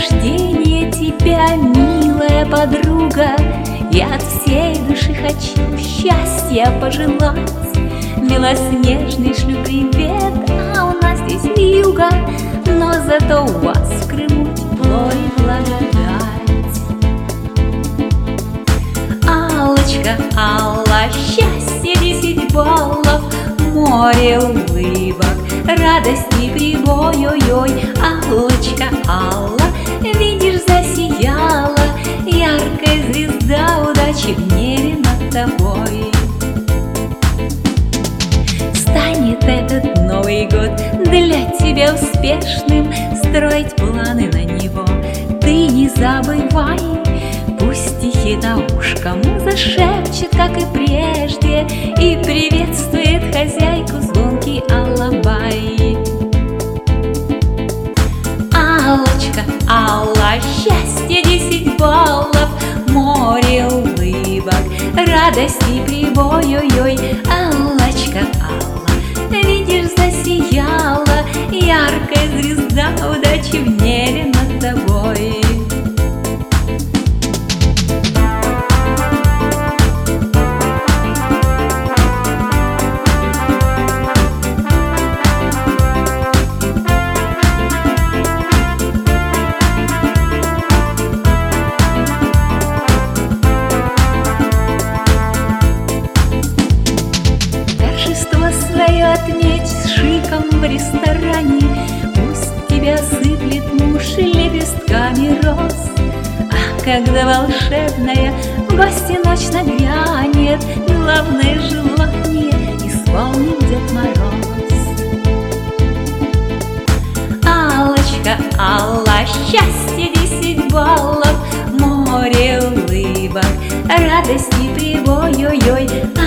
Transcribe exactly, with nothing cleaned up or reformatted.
рождения тебя, милая подруга. Я от всей души хочу счастья пожелать. Белоснежный шлю привет, а у нас здесь вьюга, но зато у вас в Крыму тепло и благодать. Аллочка, Алла, счастье десять баллов, море улыбок, радости прибой, ой-ой. Аллочка, Алла, видишь, засияла яркая звезда удачи в небе над тобой. Станет этот Новый год для тебя успешным, строить планы на него ты не забывай. Пусть стихи на ушко муза шепчет, как и прежде, и приветствует хозяйку звонкий алабай. Аллочка, Алла, счастье десять баллов, море улыбок, радости прибой, ой-ой. Аллочка, Алла, видишь, засияла яркая звезда удачи в небе над тобой. Свое отметь с шиком в ресторане, пусть тебя сыплет муж лепестками роз. А когда волшебная в гости ночь нагрянет, главное желание исполнит Дед Мороз. Аллочка, Алла, счастье десять баллов, море улыбок, радости прибой, ой-ой.